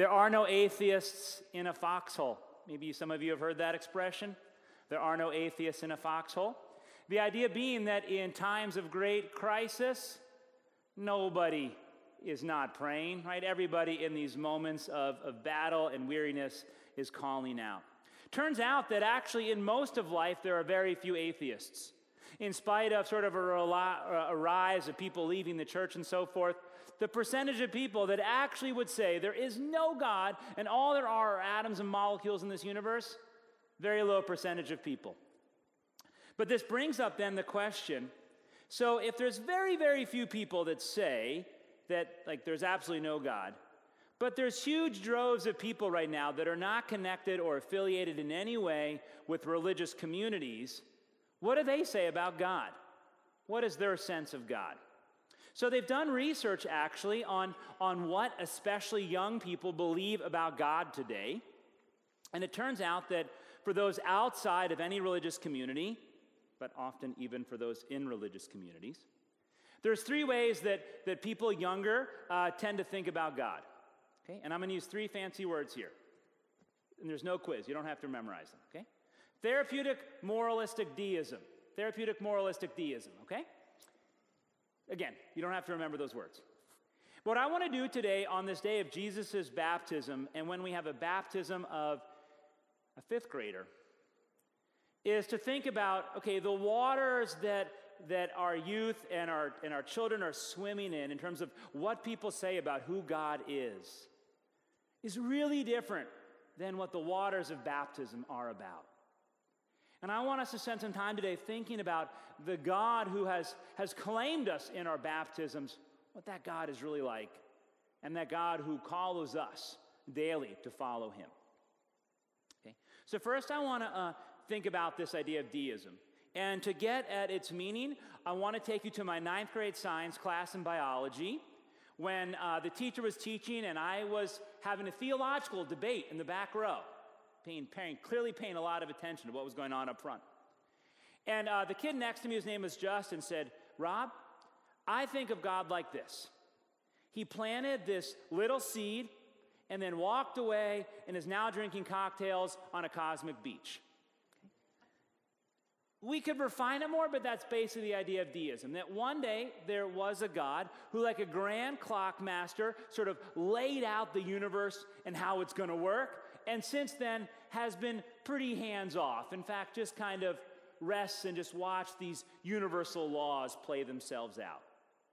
There are no atheists in a foxhole. Maybe some of you have heard that expression. There are no atheists in a foxhole. The idea being that in times of great crisis, nobody is not praying, right? Everybody in these moments of battle and weariness is calling out. Turns out that actually in most of life, there are very few atheists. In spite of sort of a rise of people leaving the church and so forth, the percentage of people that actually would say there is no God and all there are atoms and molecules in this universe, very low percentage of people. But this brings up then the question, so if there's very, very few people that say that like there's absolutely no God, but there's huge droves of people right now that are not connected or affiliated in any way with religious communities, what do they say about God? What is their sense of God? So they've done research actually on what especially young people believe about God today. And it turns out that for those outside of any religious community, but often even for those in religious communities, there's three ways that people younger tend to think about God. Okay? And I'm going to use three fancy words here. And there's no quiz. You don't have to memorize them. Okay? Therapeutic moralistic deism. Therapeutic moralistic deism. Okay? Again, you don't have to remember those words. What I want to do today on this day of Jesus' baptism, and when we have a baptism of a fifth grader, is to think about, okay, the waters that our youth and our children are swimming in terms of what people say about who God is really different than what the waters of baptism are about. And I want us to spend some time today thinking about the God who has claimed us in our baptisms, what that God is really like, and that God who calls us daily to follow him. Okay? So first I want to think about this idea of deism. And to get at its meaning, I want to take you to my 9th grade science class in biology when the teacher was teaching and I was having a theological debate in the back row, clearly paying a lot of attention to what was going on up front. And the kid next to me, whose name was Justin, said, "Rob, I think of God like this. He planted this little seed and then walked away and is now drinking cocktails on a cosmic beach." We could refine it more, but that's basically the idea of deism, that one day there was a God who, like a grand clock master, sort of laid out the universe and how it's going to work, and since then has been pretty hands-off. In fact, just kind of rests and just watch these universal laws play themselves out.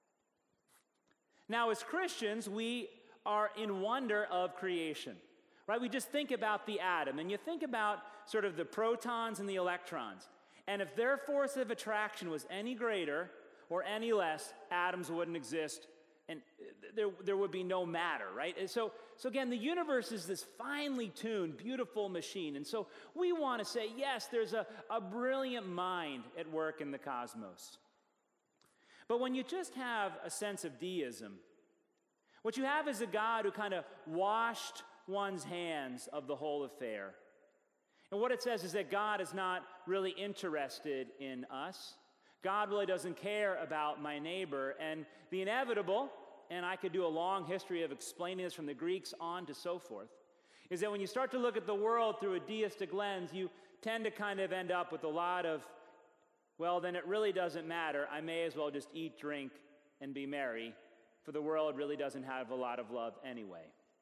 Now, as Christians, we are in wonder of creation, right? We just think about the atom, and you think about sort of the protons and the electrons. And if their force of attraction was any greater or any less, atoms wouldn't exist, and there would be no matter, right? And so again, the universe is this finely tuned, beautiful machine. And so we want to say, yes, there's a brilliant mind at work in the cosmos. But when you just have a sense of deism, what you have is a God who kind of washed one's hands of the whole affair. And what it says is that God is not really interested in us. God really doesn't care about my neighbor. And the inevitable, and I could do a long history of explaining this from the Greeks on to so forth, is that when you start to look at the world through a deistic lens, you tend to kind of end up with a lot of, well, then it really doesn't matter. I may as well just eat, drink, and be merry, for the world really doesn't have a lot of love anyway.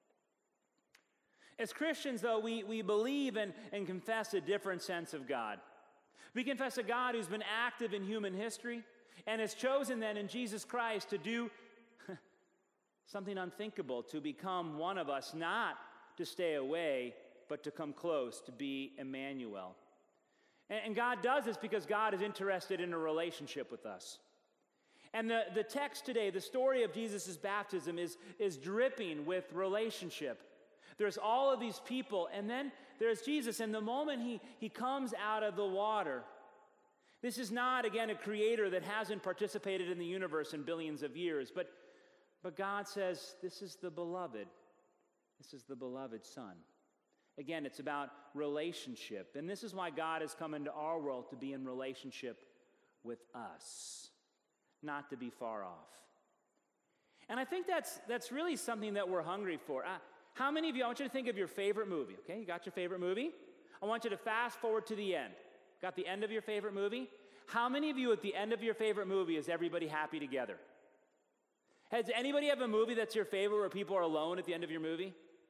As Christians, though, we believe and confess a different sense of God. We confess a God who's been active in human history and has chosen then in Jesus Christ to do something unthinkable, to become one of us, not to stay away, but to come close, to be Emmanuel. And God does this because God is interested in a relationship with us. And the text today, the story of Jesus' baptism is dripping with relationship. There's all of these people, and then there's Jesus, and the moment he comes out of the water, this is not, again, a creator that hasn't participated in the universe in billions of years, but God says, this is the beloved. This is the beloved Son. Again, it's about relationship, and this is why God has come into our world, to be in relationship with us, not to be far off. And I think that's really something that we're hungry for. How many of you, I want you to think of your favorite movie, okay? You got your favorite movie? I want you to fast forward to the end. Got the end of your favorite movie? How many of you at the end of your favorite movie is everybody happy together? Has anybody have a movie that's your favorite where people are alone at the end of your movie?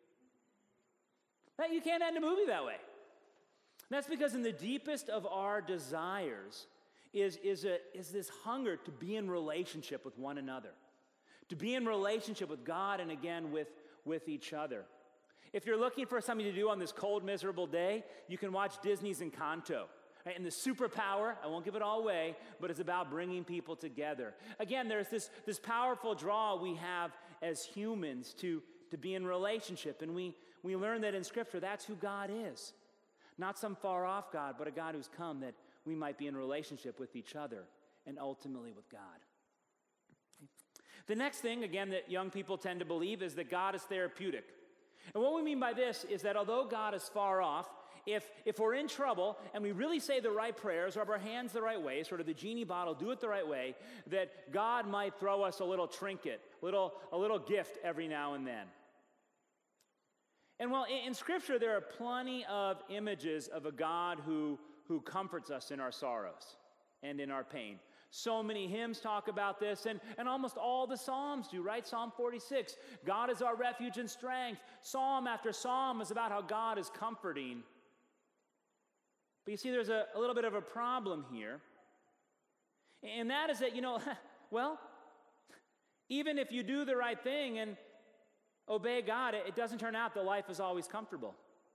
You can't end a movie that way. And that's because in the deepest of our desires is this hunger to be in relationship with one another, to be in relationship with God and again with each other. If you're looking for something to do on this cold, miserable day, you can watch Disney's Encanto. Right? And the superpower, I won't give it all away, but it's about bringing people together. Again, there's this powerful draw we have as humans to be in relationship. And we learn that in Scripture, that's who God is. Not some far-off God, but a God who's come that we might be in relationship with each other and ultimately with God. The next thing, again, that young people tend to believe is that God is therapeutic. And what we mean by this is that although God is far off, if we're in trouble and we really say the right prayers, rub our hands the right way, sort of the genie bottle, do it the right way, that God might throw us a little trinket, a little gift every now and then. And while in Scripture there are plenty of images of a God who comforts us in our sorrows and in our pain. So many hymns talk about this, and almost all the Psalms do, right? Psalm 46, God is our refuge and strength. Psalm after psalm is about how God is comforting. But you see, there's a little bit of a problem here, and that is that, well, even if you do the right thing and obey God, it doesn't turn out that life is always comfortable.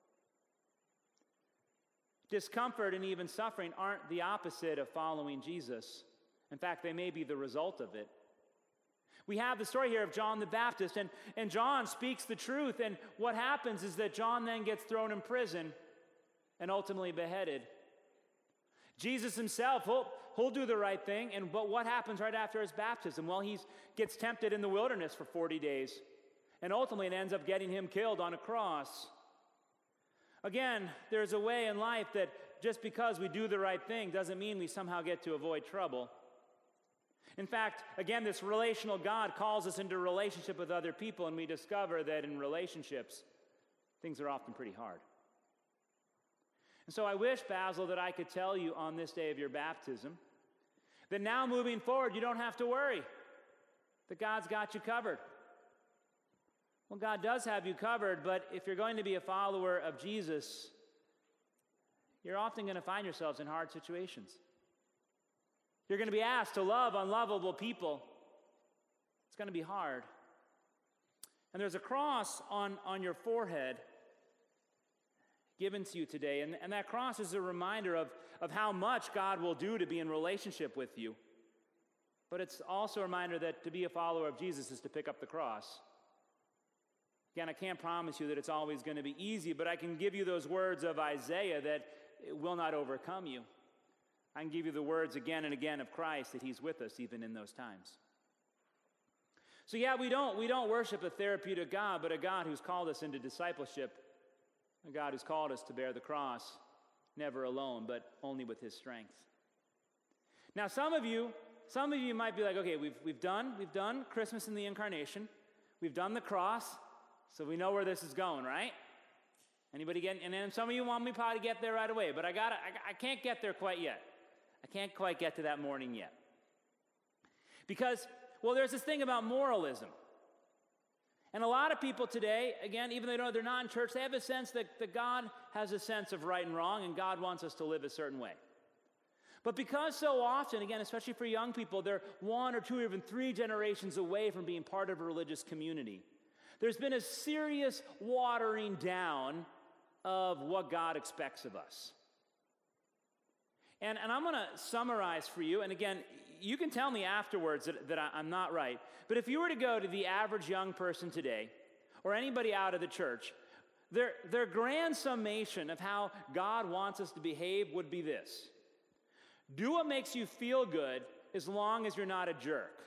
Discomfort and even suffering aren't the opposite of following Jesus. In fact, they may be the result of it. We have the story here of John the Baptist, and John speaks the truth, and what happens is that John then gets thrown in prison and ultimately beheaded. Jesus himself, he'll do the right thing, but what happens right after his baptism? Well, he gets tempted in the wilderness for 40 days, and ultimately it ends up getting him killed on a cross. Again, there's a way in life that just because we do the right thing doesn't mean we somehow get to avoid trouble. In fact, again, this relational God calls us into relationship with other people, and we discover that in relationships, things are often pretty hard. And so I wish, Basil, that I could tell you on this day of your baptism that now moving forward, you don't have to worry, that God's got you covered. Well, God does have you covered, but if you're going to be a follower of Jesus, you're often going to find yourselves in hard situations. You're going to be asked to love unlovable people. It's going to be hard. And there's a cross on your forehead given to you today, and that cross is a reminder of how much God will do to be in relationship with you. But it's also a reminder that to be a follower of Jesus is to pick up the cross. Again, I can't promise you that it's always going to be easy, but I can give you those words of Isaiah that it will not overcome you. I can give you the words again and again of Christ that he's with us even in those times. So yeah, we don't worship a therapeutic God, but a God who's called us into discipleship, a God who's called us to bear the cross, never alone, but only with his strength. Now, some of you might be like, okay, we've done Christmas and the Incarnation, we've done the cross, so we know where this is going, right? Anybody getting? And then some of you want me probably to get there right away, but I can't get there quite yet. I can't quite get to that morning yet. Because, well, there's this thing about moralism. And a lot of people today, again, even though they're not in church, they have a sense that God has a sense of right and wrong, and God wants us to live a certain way. But because so often, again, especially for young people, they're 1 or 2 or even 3 generations away from being part of a religious community, there's been a serious watering down of what God expects of us. And I'm going to summarize for you, and again, you can tell me afterwards that I'm not right, but if you were to go to the average young person today, or anybody out of the church, their grand summation of how God wants us to behave would be this: do what makes you feel good as long as you're not a jerk.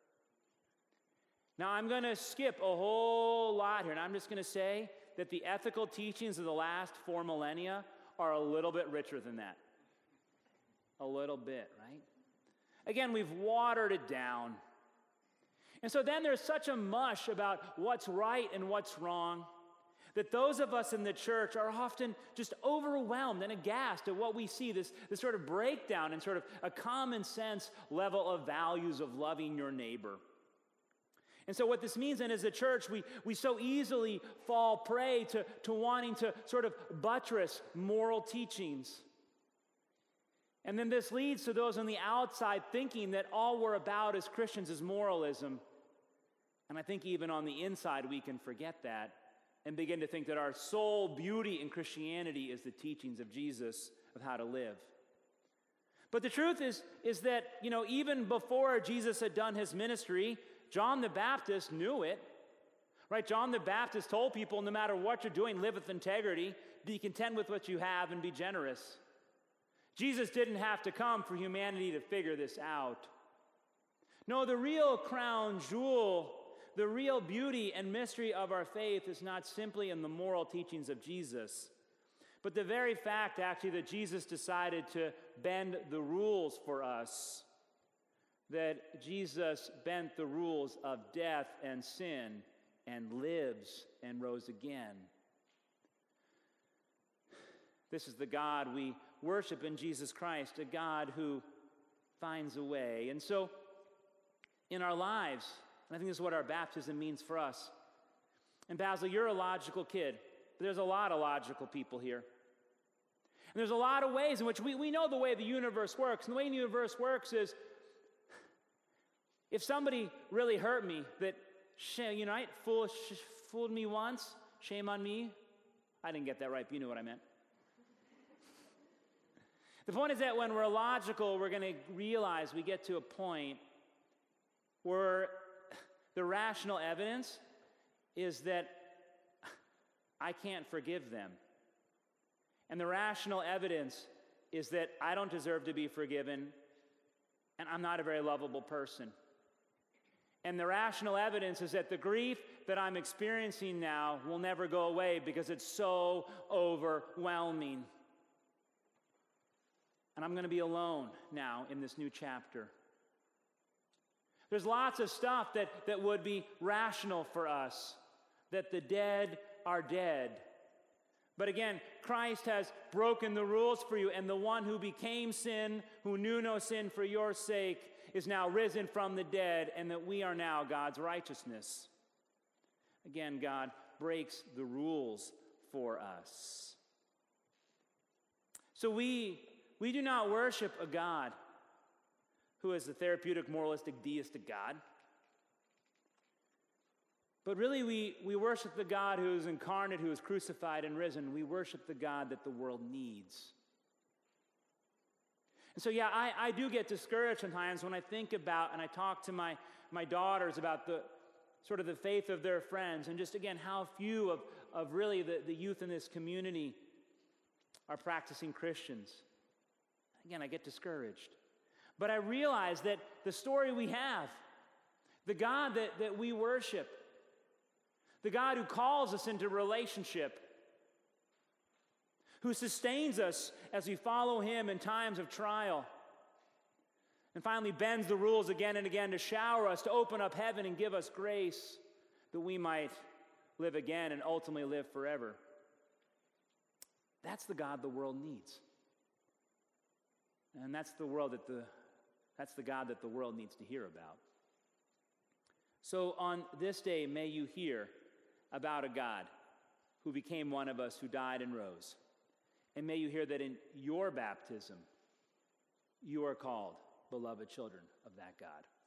Now, I'm going to skip a whole lot here, and I'm just going to say that the ethical teachings of the last 4 millennia are a little bit richer than that. A little bit, right? Again, we've watered it down. And so then there's such a mush about what's right and what's wrong. That those of us in the church are often just overwhelmed and aghast at what we see, this sort of breakdown in sort of a common sense level of values of loving your neighbor. And so what this means then as a church, we so easily fall prey to wanting to sort of buttress moral teachings. And then this leads to those on the outside thinking that all we're about as Christians is moralism. And I think even on the inside we can forget that and begin to think that our sole beauty in Christianity is the teachings of Jesus of how to live. But the truth is that, even before Jesus had done his ministry, John the Baptist knew it, right? John the Baptist told people, no matter what you're doing, live with integrity, be content with what you have, and be generous. Jesus didn't have to come for humanity to figure this out. No, the real crown jewel, the real beauty and mystery of our faith is not simply in the moral teachings of Jesus, but the very fact, actually, that Jesus decided to bend the rules for us, that Jesus bent the rules of death and sin and lives and rose again. This is the God we worship in Jesus Christ, a God who finds a way. And so, in our lives, and I think this is what our baptism means for us. And Basil, you're a logical kid, but there's a lot of logical people here. And there's a lot of ways in which we know the way the universe works. And the way the universe works is, if somebody really hurt me, that, fooled me once, shame on me. I didn't get that right, but you knew what I meant. The point is that when we're logical, we're going to realize we get to a point where the rational evidence is that I can't forgive them. And the rational evidence is that I don't deserve to be forgiven, and I'm not a very lovable person. And the rational evidence is that the grief that I'm experiencing now will never go away because it's so overwhelming. And I'm going to be alone now in this new chapter. There's lots of stuff that would be rational for us, that the dead are dead. But again, Christ has broken the rules for you, and the one who became sin, who knew no sin for your sake, is now risen from the dead, and that we are now God's righteousness. Again, God breaks the rules for us. So we do not worship a God who is the therapeutic, moralistic, deistic God. But really, we worship the God who is incarnate, who is crucified and risen. We worship the God that the world needs. And so, I do get discouraged sometimes when I think about, and I talk to my daughters about the sort of the faith of their friends, and just, again, how few of really the youth in this community are practicing Christians. Again, I get discouraged. But I realize that the story we have, the God that we worship, the God who calls us into relationship, who sustains us as we follow him in times of trial, and finally bends the rules again and again to shower us, to open up heaven and give us grace that we might live again and ultimately live forever. That's the God the world needs. And that's the God that the world needs to hear about. So on this day, may you hear about a God who became one of us, who died and rose. And may you hear that in your baptism, you are called beloved children of that God.